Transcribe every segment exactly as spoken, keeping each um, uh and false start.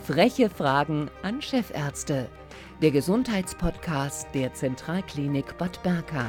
Freche Fragen an Chefärzte. Der Gesundheitspodcast der Zentralklinik Bad Berka.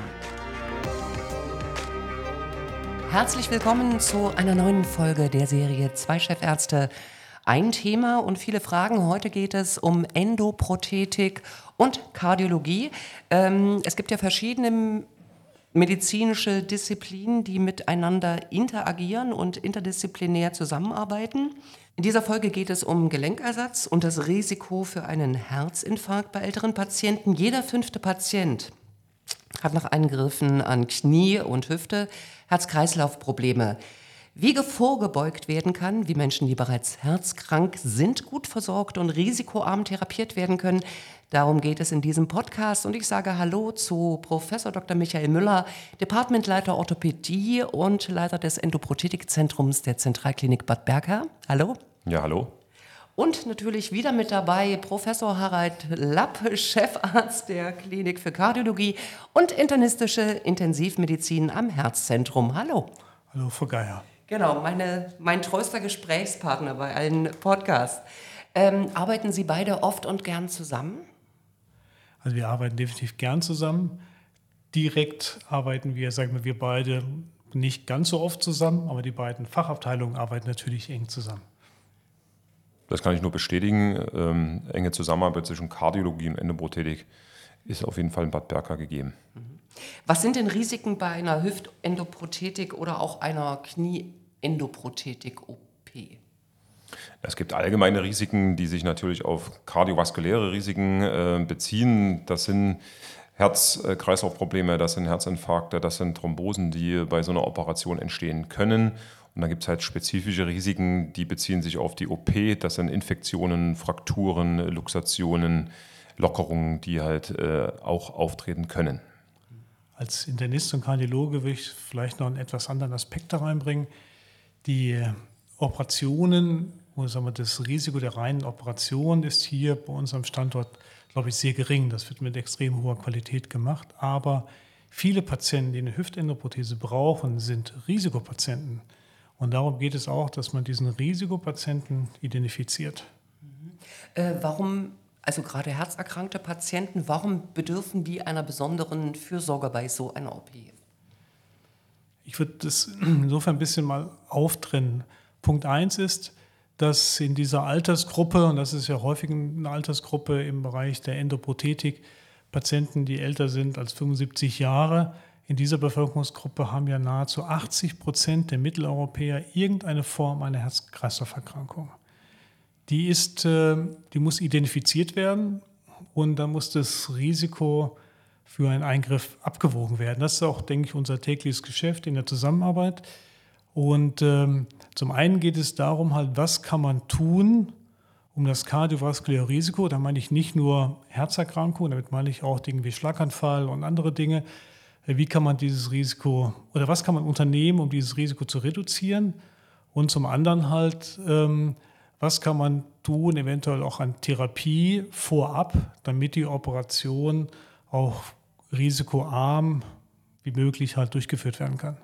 Herzlich willkommen zu einer neuen Folge der Serie Zwei Chefärzte. Ein Thema und viele Fragen. Heute geht es um Endoprothetik und Kardiologie. Ähm, es gibt ja verschiedene medizinische Disziplinen, die miteinander interagieren und interdisziplinär zusammenarbeiten. In dieser Folge geht es um Gelenkersatz und das Risiko für einen Herzinfarkt bei älteren Patienten. Jeder fünfte Patient hat nach Eingriffen an Knie und Hüfte Herz-Kreislauf-Probleme. Wie vorgebeugt werden kann, wie Menschen, die bereits herzkrank sind, gut versorgt und risikoarm therapiert werden können, darum geht es in diesem Podcast. Und ich sage Hallo zu Professor Doktor Michael Müller, Departmentleiter Orthopädie und Leiter des Endoprothetikzentrums der Zentralklinik Bad Berka. Hallo. Ja, hallo. Und natürlich wieder mit dabei Professor Harald Lapp, Chefarzt der Klinik für Kardiologie und internistische Intensivmedizin am Herzzentrum. Hallo. Hallo, Frau Geier. Genau, meine, mein treuster Gesprächspartner bei allen Podcasts. Ähm, arbeiten Sie beide oft und gern zusammen? Also wir arbeiten definitiv gern zusammen. Direkt arbeiten wir, sagen wir, wir beide nicht ganz so oft zusammen, aber die beiden Fachabteilungen arbeiten natürlich eng zusammen. Das kann ich nur bestätigen. Ähm, enge Zusammenarbeit zwischen Kardiologie und Endoprothetik ist auf jeden Fall in Bad Berka gegeben. Was sind denn Risiken bei einer Hüftendoprothetik oder auch einer Knieendoprothetik-O P? Es gibt allgemeine Risiken, die sich natürlich auf kardiovaskuläre Risiken äh, beziehen. Das sind Herz-Kreislauf-Probleme, das sind Herzinfarkte, das sind Thrombosen, die bei so einer Operation entstehen können. Und dann gibt es halt spezifische Risiken, die beziehen sich auf die O P. Das sind Infektionen, Frakturen, Luxationen, Lockerungen, die halt äh, auch auftreten können. Als Internist und Kardiologe will ich vielleicht noch einen etwas anderen Aspekt da reinbringen. Die Operationen, wo sagen wir, das Risiko der reinen Operation ist hier bei unserem Standort, glaube ich, sehr gering. Das wird mit extrem hoher Qualität gemacht. Aber viele Patienten, die eine Hüftendoprothese brauchen, sind Risikopatienten. Und darum geht es auch, dass man diesen Risikopatienten identifiziert. Mhm. Äh, warum, also gerade herzerkrankte Patienten, warum bedürfen die einer besonderen Fürsorge bei so einer O P? Ich würde das insofern ein bisschen mal auftrennen. Punkt eins ist, dass in dieser Altersgruppe, und das ist ja häufig eine Altersgruppe im Bereich der Endoprothetik, Patienten, die älter sind als fünfundsiebzig Jahre, in dieser Bevölkerungsgruppe haben ja nahezu achtzig Prozent der Mitteleuropäer irgendeine Form einer Herz-Kreislauf-Erkrankung. Die ist, die muss identifiziert werden und dann muss das Risiko für einen Eingriff abgewogen werden. Das ist auch, denke ich, unser tägliches Geschäft in der Zusammenarbeit. Und ähm, zum einen geht es darum, halt, was kann man tun, um das kardiovaskuläre Risiko, da meine ich nicht nur Herzerkrankungen, damit meine ich auch Dinge wie Schlaganfall und andere Dinge, wie kann man dieses Risiko oder was kann man unternehmen, um dieses Risiko zu reduzieren? Und zum anderen halt, ähm, was kann man tun, eventuell auch an Therapie vorab, damit die Operation auch risikoarm wie möglich halt durchgeführt werden kann?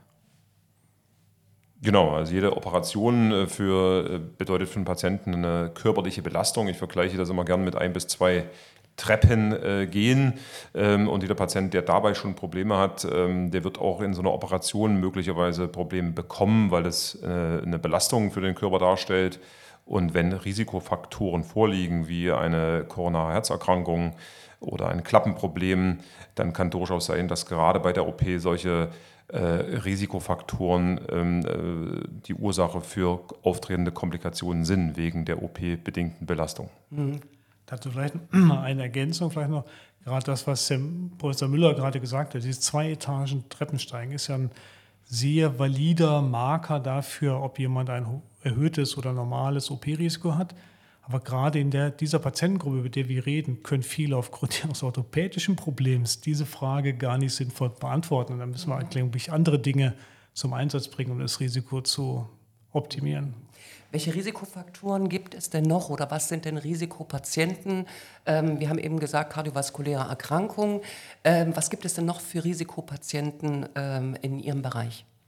Genau, also jede Operation für, bedeutet für den Patienten eine körperliche Belastung. Ich vergleiche das immer gern mit ein bis zwei Treppen äh, gehen ähm, und jeder Patient, der dabei schon Probleme hat, ähm, der wird auch in so einer Operation möglicherweise Probleme bekommen, weil es äh, eine Belastung für den Körper darstellt. Und wenn Risikofaktoren vorliegen, wie eine koronare Herzerkrankung oder ein Klappenproblem, dann kann durchaus sein, dass gerade bei der O P solche äh, Risikofaktoren ähm, äh, die Ursache für auftretende Komplikationen sind, wegen der O P-bedingten Belastung. Mhm. Dazu vielleicht eine Ergänzung, vielleicht noch, gerade das, was Herr Professor Müller gerade gesagt hat, dieses zwei Etagen Treppensteigen ist ja ein sehr valider Marker dafür, ob jemand ein erhöhtes oder normales O P-Risiko hat. Aber gerade in der, dieser Patientengruppe, über die wir reden, können viele aufgrund ihres orthopädischen Problems diese Frage gar nicht sinnvoll beantworten. Und dann müssen wir eigentlich andere Dinge zum Einsatz bringen, um das Risiko zu optimieren. Welche Risikofaktoren gibt es denn noch oder was sind denn Risikopatienten? Ähm, wir haben eben gesagt, kardiovaskuläre Erkrankungen. Ähm, was gibt es denn noch für Risikopatienten ähm, in Ihrem Bereich?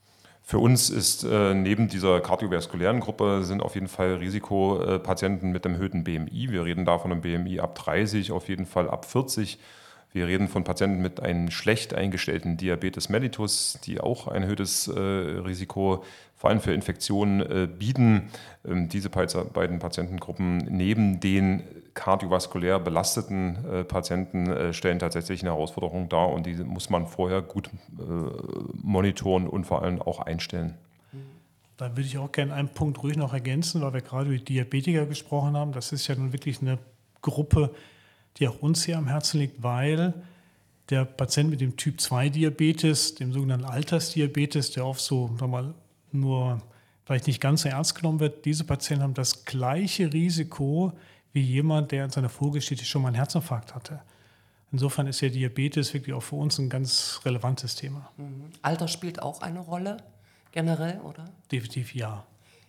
Für uns ist äh, neben dieser kardiovaskulären Gruppe sind auf jeden Fall Risikopatienten mit einem erhöhten B M I. Wir reden da von einem B M I ab dreißig, auf jeden Fall ab vierzig. Wir reden von Patienten mit einem schlecht eingestellten Diabetes mellitus, die auch ein erhöhtes äh, Risiko vor allem für Infektionen äh, bieten. Ähm, diese beiden Patientengruppen neben den kardiovaskulär belasteten äh, Patienten äh, stellen tatsächlich eine Herausforderung dar und diese muss man vorher gut äh, monitoren und vor allem auch einstellen. Da würde ich auch gerne einen Punkt ruhig noch ergänzen, weil wir gerade über Diabetiker gesprochen haben. Das ist ja nun wirklich eine Gruppe, die auch uns hier am Herzen liegt, weil der Patient mit dem Typ zwei Diabetes, dem sogenannten Altersdiabetes, der oft so, sagen wir mal, nur vielleicht nicht ganz so ernst genommen wird, diese Patienten haben das gleiche Risiko wie jemand, der in seiner Vorgeschichte schon mal einen Herzinfarkt hatte. Insofern ist ja Diabetes wirklich auch für uns ein ganz relevantes Thema. Mhm. Alter spielt auch eine Rolle, generell, oder? Definitiv ja.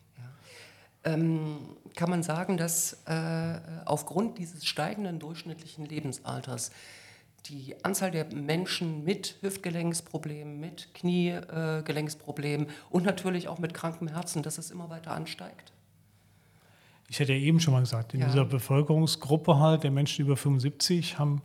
ja. Ähm, kann man sagen, dass äh, aufgrund dieses steigenden durchschnittlichen Lebensalters die Anzahl der Menschen mit Hüftgelenksproblemen, mit Kniegelenksproblemen äh, und natürlich auch mit krankem Herzen, dass es immer weiter ansteigt? Ich hatte ja eben schon mal gesagt, in ja. dieser Bevölkerungsgruppe halt der Menschen über fünfundsiebzig haben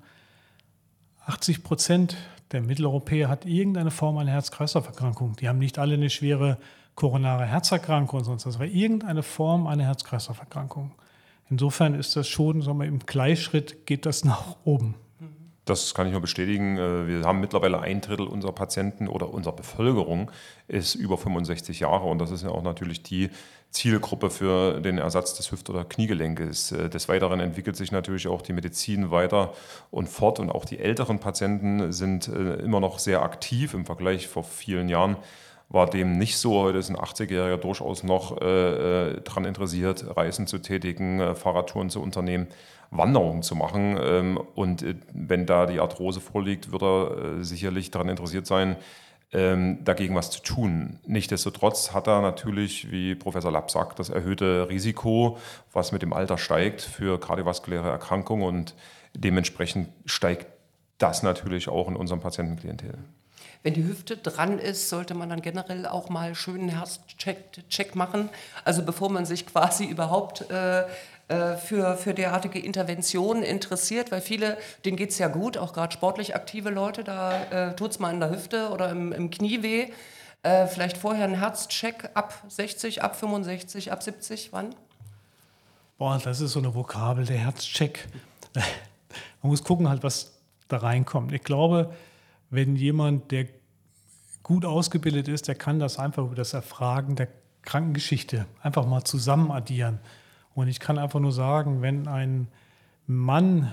achtzig Prozent der Mitteleuropäer hat irgendeine Form einer Herz-Kreislauf-Erkrankung. Die haben nicht alle eine schwere koronare Herzerkrankung und sonst was, aber irgendeine Form einer Herz-Kreislauf-Erkrankung. Insofern ist das schon, sagen wir, im Gleichschritt geht das nach oben. Das kann ich nur bestätigen. Wir haben mittlerweile ein Drittel unserer Patienten oder unserer Bevölkerung ist über fünfundsechzig Jahre und das ist ja auch natürlich die Zielgruppe für den Ersatz des Hüft- oder Kniegelenkes. Des Weiteren entwickelt sich natürlich auch die Medizin weiter und fort und auch die älteren Patienten sind immer noch sehr aktiv im Vergleich vor vielen Jahren. War dem nicht so. Heute ist ein achtzigjähriger durchaus noch äh, daran interessiert, Reisen zu tätigen, äh, Fahrradtouren zu unternehmen, Wanderungen zu machen. Ähm, und äh, wenn da die Arthrose vorliegt, wird er äh, sicherlich daran interessiert sein, ähm, dagegen was zu tun. Nichtsdestotrotz hat er natürlich, wie Professor Lapp sagt, das erhöhte Risiko, was mit dem Alter steigt, für kardiovaskuläre Erkrankungen und dementsprechend steigt das natürlich auch in unserem Patientenklientel. Wenn die Hüfte dran ist, sollte man dann generell auch mal schönen Herzcheck Check machen. Also bevor man sich quasi überhaupt äh, äh, für, für derartige Interventionen interessiert, weil viele, denen geht es ja gut, auch gerade sportlich aktive Leute, da äh, tut es mal in der Hüfte oder im, im Knie weh. Äh, vielleicht vorher einen Herzcheck ab sechzig, ab fünfundsechzig, ab siebzig, wann? Boah, das ist so eine Vokabel, der Herzcheck. Man muss gucken halt, was da reinkommt. Ich glaube, wenn jemand, der gut ausgebildet ist, der kann das einfach über das Erfragen der Krankengeschichte einfach mal zusammen addieren. Und ich kann einfach nur sagen, wenn ein Mann,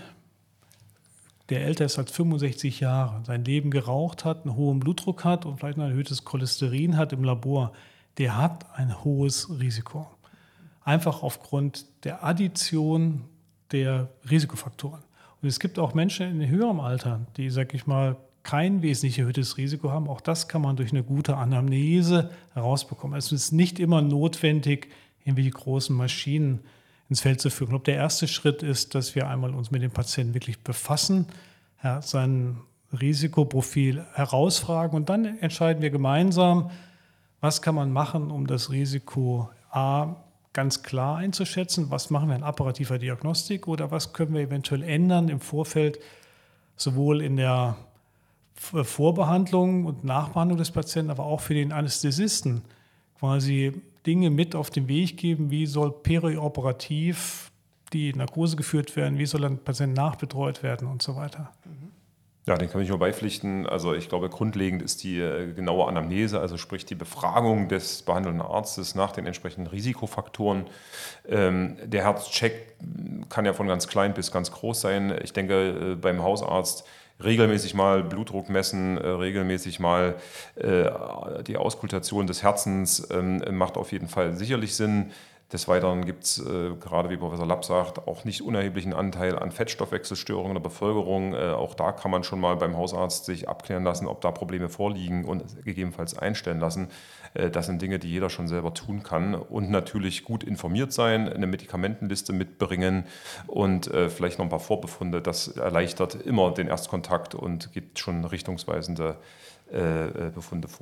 der älter ist als fünfundsechzig Jahre, sein Leben geraucht hat, einen hohen Blutdruck hat und vielleicht ein erhöhtes Cholesterin hat im Labor, der hat ein hohes Risiko. Einfach aufgrund der Addition der Risikofaktoren. Und es gibt auch Menschen in höherem Alter, die, sag ich mal, kein wesentlich erhöhtes Risiko haben. Auch das kann man durch eine gute Anamnese herausbekommen. Es ist nicht immer notwendig, irgendwelche großen Maschinen ins Feld zu führen. Ich glaube, der erste Schritt ist, dass wir einmal uns mit dem Patienten wirklich befassen, ja, sein Risikoprofil herausfragen und dann entscheiden wir gemeinsam, was kann man machen, um das Risiko A ganz klar einzuschätzen, was machen wir in operativer Diagnostik oder was können wir eventuell ändern im Vorfeld, sowohl in der Vorbehandlung und Nachbehandlung des Patienten, aber auch für den Anästhesisten quasi Dinge mit auf den Weg geben, wie soll perioperativ die Narkose geführt werden, wie soll ein Patient nachbetreut werden und so weiter. Ja, den kann ich nur beipflichten. Also ich glaube, grundlegend ist die äh, genaue Anamnese, also sprich die Befragung des behandelnden Arztes nach den entsprechenden Risikofaktoren. Ähm, der Herzcheck kann ja von ganz klein bis ganz groß sein. Ich denke, äh, beim Hausarzt regelmäßig mal Blutdruck messen, äh, regelmäßig mal äh, die Auskultation des Herzens ähm, macht auf jeden Fall sicherlich Sinn. Des Weiteren gibt es, äh, gerade wie Professor Lapp sagt, auch nicht unerheblichen Anteil an Fettstoffwechselstörungen der Bevölkerung. Äh, auch da kann man schon mal beim Hausarzt sich abklären lassen, ob da Probleme vorliegen und gegebenenfalls einstellen lassen. Äh, das sind Dinge, die jeder schon selber tun kann. Und natürlich gut informiert sein, eine Medikamentenliste mitbringen und äh, vielleicht noch ein paar Vorbefunde. Das erleichtert immer den Erstkontakt und gibt schon richtungsweisende äh, Befunde vor.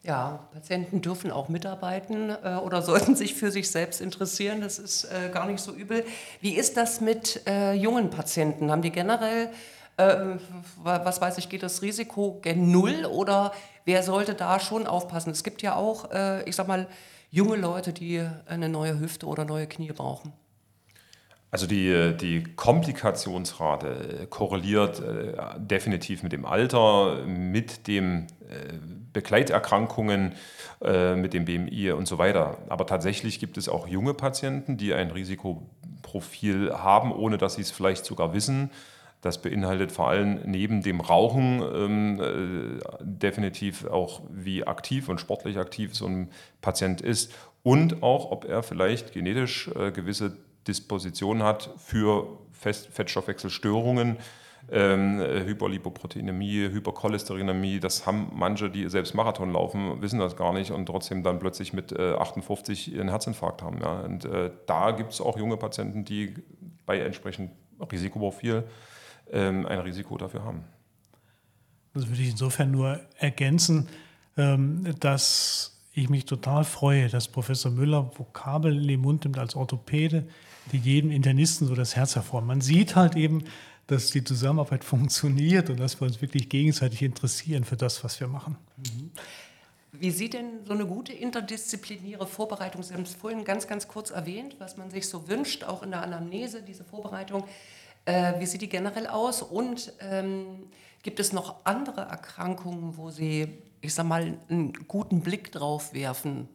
Ja, Patienten dürfen auch mitarbeiten äh, oder sollten sich für sich selbst interessieren. Das ist äh, gar nicht so übel. Wie ist das mit äh, jungen Patienten? Haben die generell, äh, was weiß ich, geht das Risiko gen Null oder wer sollte da schon aufpassen? Es gibt ja auch, äh, ich sag mal, junge Leute, die eine neue Hüfte oder neue Knie brauchen. Also die, die Komplikationsrate korreliert äh, definitiv mit dem Alter, mit den äh, Begleiterkrankungen, äh, mit dem B M I und so weiter. Aber tatsächlich gibt es auch junge Patienten, die ein Risikoprofil haben, ohne dass sie es vielleicht sogar wissen. Das beinhaltet vor allem neben dem Rauchen ähm, äh, definitiv auch, wie aktiv und sportlich aktiv so ein Patient ist und auch, ob er vielleicht genetisch äh, gewisse Disposition hat für Fest- Fettstoffwechselstörungen, ähm, Hyperlipoproteinämie, Hypercholesterinämie. Das haben manche, die selbst Marathon laufen, wissen das gar nicht und trotzdem dann plötzlich mit äh, achtundfünfzig ihren Herzinfarkt haben. Ja. Und äh, da gibt es auch junge Patienten, die bei entsprechendem Risikoprofil ähm, ein Risiko dafür haben. Das würde ich insofern nur ergänzen, ähm, dass ich mich total freue, dass Professor Müller Vokabeln in den Mund nimmt als Orthopäde, die jedem Internisten so das Herz hervor. Man sieht halt eben, dass die Zusammenarbeit funktioniert und dass wir uns wirklich gegenseitig interessieren für das, was wir machen. Wie sieht denn so eine gute interdisziplinäre Vorbereitung, Sie haben es vorhin ganz, ganz kurz erwähnt, was man sich so wünscht, auch in der Anamnese, diese Vorbereitung, äh, wie sieht die generell aus und ähm, gibt es noch andere Erkrankungen, wo Sie, ich sag mal, einen guten Blick drauf werfen?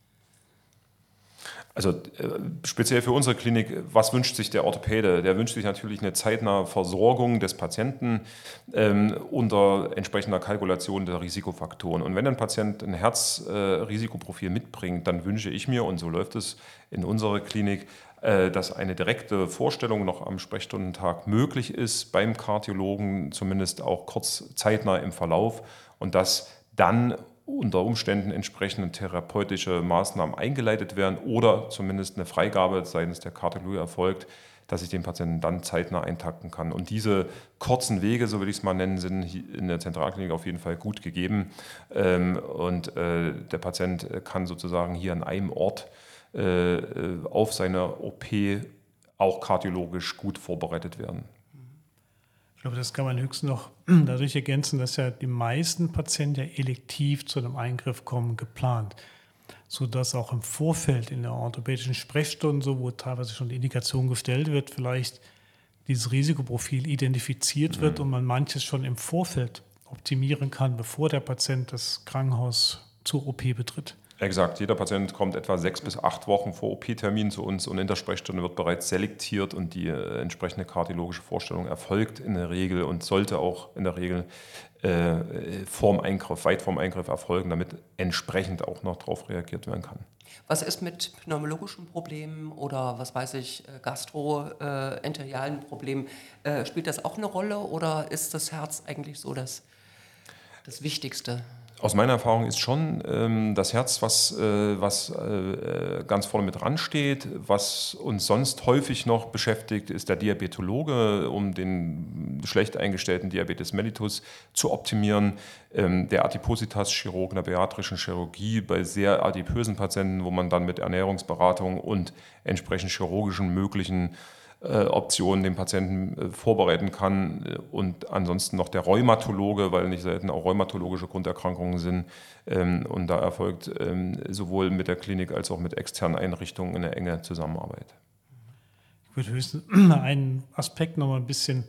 Also äh, speziell für unsere Klinik, was wünscht sich der Orthopäde? Der wünscht sich natürlich eine zeitnahe Versorgung des Patienten ähm, unter entsprechender Kalkulation der Risikofaktoren. Und wenn ein Patient ein Herzrisikoprofil äh, mitbringt, dann wünsche ich mir, und so läuft es in unserer Klinik, äh, dass eine direkte Vorstellung noch am Sprechstundentag möglich ist, beim Kardiologen zumindest auch kurz zeitnah im Verlauf und dass dann unter Umständen entsprechende therapeutische Maßnahmen eingeleitet werden oder zumindest eine Freigabe seitens der Kardiologie erfolgt, dass ich den Patienten dann zeitnah eintakten kann. Und diese kurzen Wege, so will ich es mal nennen, sind in der Zentralklinik auf jeden Fall gut gegeben. Und der Patient kann sozusagen hier an einem Ort auf seine O P auch kardiologisch gut vorbereitet werden. Ich glaube, das kann man höchstens noch dadurch ergänzen, dass ja die meisten Patienten ja elektiv zu einem Eingriff kommen, geplant, sodass auch im Vorfeld in der orthopädischen Sprechstunde, so wo teilweise schon die Indikation gestellt wird, vielleicht dieses Risikoprofil identifiziert mhm. wird und man manches schon im Vorfeld optimieren kann, bevor der Patient das Krankenhaus zur O P betritt. Exakt, jeder Patient kommt etwa sechs bis acht Wochen vor O P-Termin zu uns und in der Sprechstunde wird bereits selektiert und die äh, entsprechende kardiologische Vorstellung erfolgt in der Regel und sollte auch in der Regel äh, vorm Eingriff, weit vorm Eingriff erfolgen, damit entsprechend auch noch darauf reagiert werden kann. Was ist mit pneumologischen Problemen oder was weiß ich, gastroenterialen Problemen? Äh, spielt das auch eine Rolle oder ist das Herz eigentlich so das, das Wichtigste? Aus meiner Erfahrung ist schon ähm, das Herz, was, äh, was äh, ganz vorne mit dran steht. Was uns sonst häufig noch beschäftigt, ist der Diabetologe, um den schlecht eingestellten Diabetes mellitus zu optimieren. Ähm, der Adipositas-Chirurg in der bariatrischen Chirurgie bei sehr adipösen Patienten, wo man dann mit Ernährungsberatung und entsprechend chirurgischen möglichen Optionen den Patienten vorbereiten kann und ansonsten noch der Rheumatologe, weil nicht selten auch rheumatologische Grunderkrankungen sind und da erfolgt sowohl mit der Klinik als auch mit externen Einrichtungen eine enge Zusammenarbeit. Ich würde höchstens einen Aspekt noch mal ein bisschen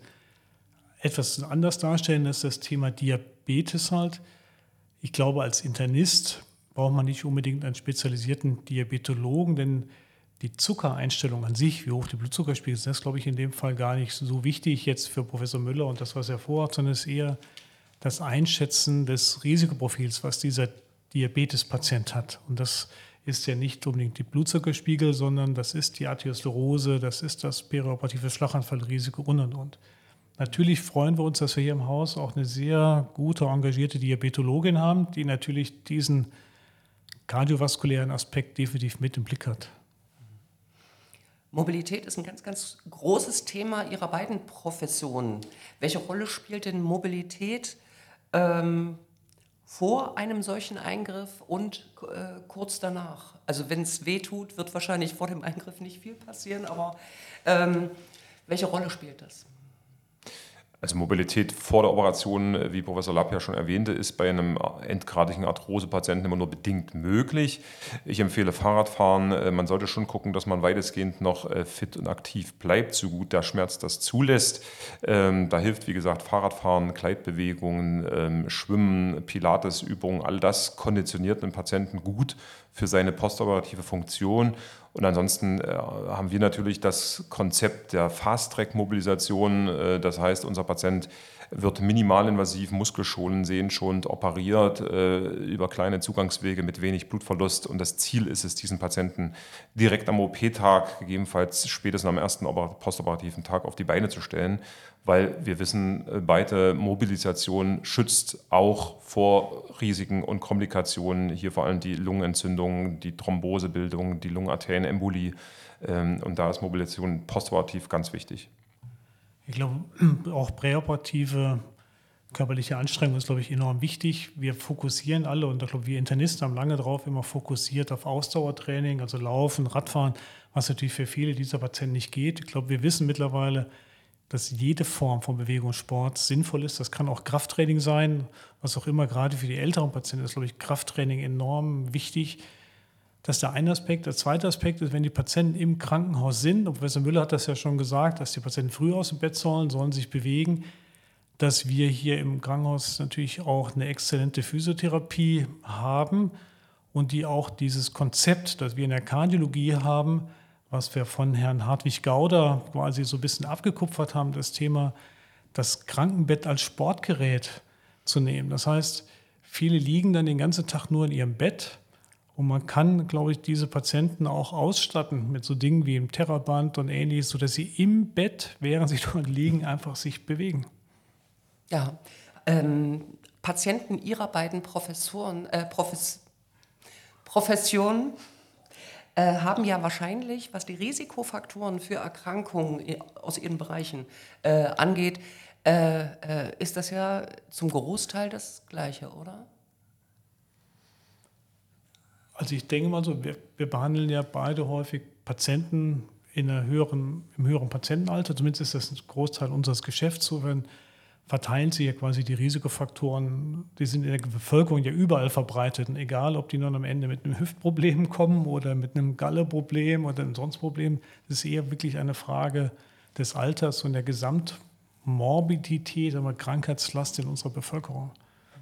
etwas anders darstellen, das ist das Thema Diabetes halt. Ich glaube, als Internist braucht man nicht unbedingt einen spezialisierten Diabetologen, denn die Zuckereinstellung an sich, wie hoch die Blutzuckerspiegel sind, das ist, glaube ich, in dem Fall gar nicht so wichtig jetzt für Professor Müller und das, was er vorhat, sondern es ist eher das Einschätzen des Risikoprofils, was dieser Diabetespatient hat. Und das ist ja nicht unbedingt die Blutzuckerspiegel, sondern das ist die Arteriosklerose, das ist das perioperative Schlaganfallrisiko und, und, und. Natürlich freuen wir uns, dass wir hier im Haus auch eine sehr gute, engagierte Diabetologin haben, die natürlich diesen kardiovaskulären Aspekt definitiv mit im Blick hat. Mobilität ist ein ganz, ganz großes Thema Ihrer beiden Professionen. Welche Rolle spielt denn Mobilität ähm, vor einem solchen Eingriff und äh, kurz danach? Also wenn es weh tut, wird wahrscheinlich vor dem Eingriff nicht viel passieren, aber ähm, welche Rolle spielt das? Also Mobilität vor der Operation, wie Professor Lapp ja schon erwähnte, ist bei einem endgradigen Arthrose-Patienten immer nur bedingt möglich. Ich empfehle Fahrradfahren. Man sollte schon gucken, dass man weitestgehend noch fit und aktiv bleibt, so gut der Schmerz das zulässt. Da hilft, wie gesagt, Fahrradfahren, Gleitbewegungen, Schwimmen, Pilatesübungen, all das konditioniert einen Patienten gut für seine postoperative Funktion. Und ansonsten äh, haben wir natürlich das Konzept der Fast-Track-Mobilisation. Äh, das heißt, unser Patient wird minimalinvasiv, muskelschonend, sehenschonend operiert äh, über kleine Zugangswege mit wenig Blutverlust. Und das Ziel ist es, diesen Patienten direkt am O P-Tag, gegebenenfalls spätestens am ersten postoperativen Tag auf die Beine zu stellen, weil wir wissen, beide Mobilisation schützt auch vor Risiken und Komplikationen, hier vor allem die Lungenentzündung, die Thrombosebildung, die Lungenarterienembolie. Und da ist Mobilisation postoperativ ganz wichtig. Ich glaube, auch präoperative körperliche Anstrengung ist, glaube ich, enorm wichtig. Wir fokussieren alle, und ich glaube, wir Internisten haben lange drauf immer fokussiert auf Ausdauertraining, also Laufen, Radfahren, was natürlich für viele dieser Patienten nicht geht. Ich glaube, wir wissen mittlerweile, dass jede Form von Bewegungssport sinnvoll ist. Das kann auch Krafttraining sein, was auch immer. Gerade für die älteren Patienten ist, glaube ich, Krafttraining enorm wichtig. Das ist der eine Aspekt. Der zweite Aspekt ist, wenn die Patienten im Krankenhaus sind, und Professor Müller hat das ja schon gesagt, dass die Patienten früh aus dem Bett sollen, sollen sich bewegen, dass wir hier im Krankenhaus natürlich auch eine exzellente Physiotherapie haben und die auch dieses Konzept, das wir in der Kardiologie haben, was wir von Herrn Hartwig Gauder quasi so ein bisschen abgekupfert haben, das Thema, das Krankenbett als Sportgerät zu nehmen. Das heißt, viele liegen dann den ganzen Tag nur in ihrem Bett und man kann, glaube ich, diese Patienten auch ausstatten mit so Dingen wie im Theraband und Ähnliches, sodass sie im Bett, während sie dort liegen, einfach sich bewegen. Ja, ähm, Patienten Ihrer beiden Professoren, äh, Profes- Professionen äh, haben ja wahrscheinlich, was die Risikofaktoren für Erkrankungen aus ihren Bereichen äh, angeht, äh, äh, ist das ja zum Großteil das Gleiche, oder? Also ich denke mal so, wir, wir behandeln ja beide häufig Patienten in einer höheren, im höheren Patientenalter. Zumindest ist das ein Großteil unseres Geschäfts. So wenn, verteilen sie ja quasi die Risikofaktoren, die sind in der Bevölkerung ja überall verbreitet. Und egal, ob die nun am Ende mit einem Hüftproblem kommen oder mit einem Galleproblem oder einem sonst Problem, das ist eher wirklich eine Frage des Alters und der Gesamtmorbidität, der Krankheitslast in unserer Bevölkerung.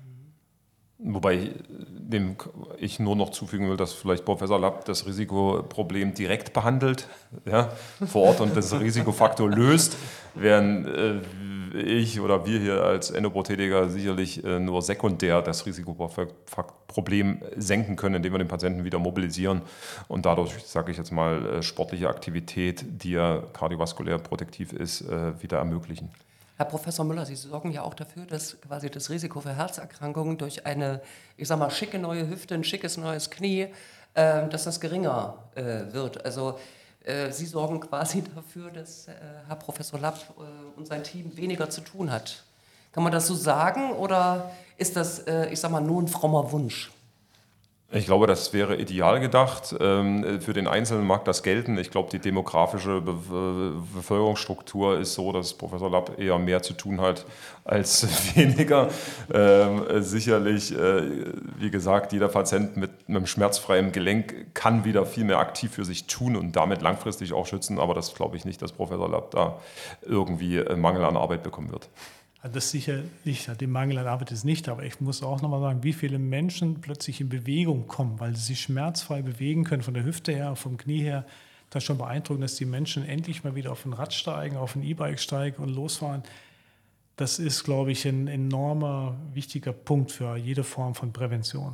Wobei dem ich nur noch zufügen will, dass vielleicht Professor Lapp das Risikoproblem direkt behandelt, ja, vor Ort und das Risikofaktor löst, während äh, ich oder wir hier als Endoprothetiker sicherlich äh, nur sekundär das Risikoproblem senken können, indem wir den Patienten wieder mobilisieren und dadurch, sage ich jetzt mal, äh, sportliche Aktivität, die ja kardiovaskulär protektiv ist, äh, wieder ermöglichen. Herr Professor Müller, Sie sorgen ja auch dafür, dass quasi das Risiko für Herzerkrankungen durch eine, ich sag mal, schicke neue Hüfte, ein schickes neues Knie, äh, dass das geringer äh, wird. Also äh, Sie sorgen quasi dafür, dass äh, Herr Professor Lapp äh, und sein Team weniger zu tun hat. Kann man das so sagen oder ist das, äh, ich sag mal, nur ein frommer Wunsch? Ich glaube, das wäre ideal gedacht. Für den Einzelnen mag das gelten. Ich glaube, die demografische Bevölkerungsstruktur ist so, dass Professor Lapp eher mehr zu tun hat als weniger. Ähm, sicherlich, äh, wie gesagt, jeder Patient mit einem schmerzfreien Gelenk kann wieder viel mehr aktiv für sich tun und damit langfristig auch schützen. Aber das glaube ich nicht, dass Professor Lapp da irgendwie Mangel an Arbeit bekommen wird. Das ist sicherlich, den Mangel an Arbeit ist nicht, aber ich muss auch nochmal sagen, wie viele Menschen plötzlich in Bewegung kommen, weil sie sich schmerzfrei bewegen können, von der Hüfte her, vom Knie her. Das ist schon beeindruckend, dass die Menschen endlich mal wieder auf ein Rad steigen, auf ein E-Bike steigen und losfahren. Das ist, glaube ich, ein enormer, wichtiger Punkt für jede Form von Prävention.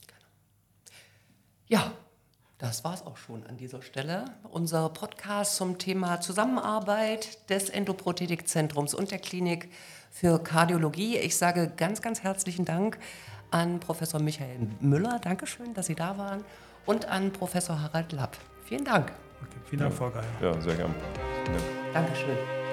Ja, das war es auch schon an dieser Stelle. Unser Podcast zum Thema Zusammenarbeit des Endoprothetikzentrums und der Klinik für Kardiologie. Ich sage ganz, ganz herzlichen Dank an Professor Michael Müller. Dankeschön, dass Sie da waren. Und an Professor Harald Lapp. Vielen Dank. Okay, vielen Dank, Frau Geier. Ja, sehr gern. Ja. Dankeschön.